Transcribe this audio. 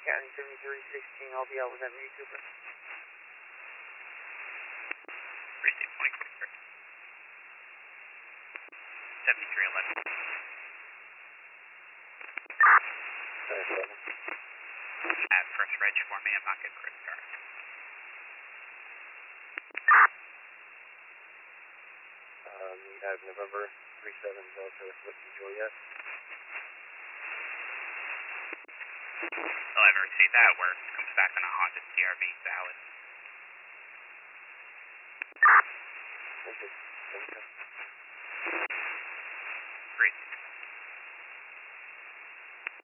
County 7316, I'll be out with Emily Cooper. Precinct 24. 7311. At first reg for me, I'm not getting credit card. We have November 37 Delta Whiskey Juliet. I'll ever see that where it comes back on a Honda CRV valid. Thank you.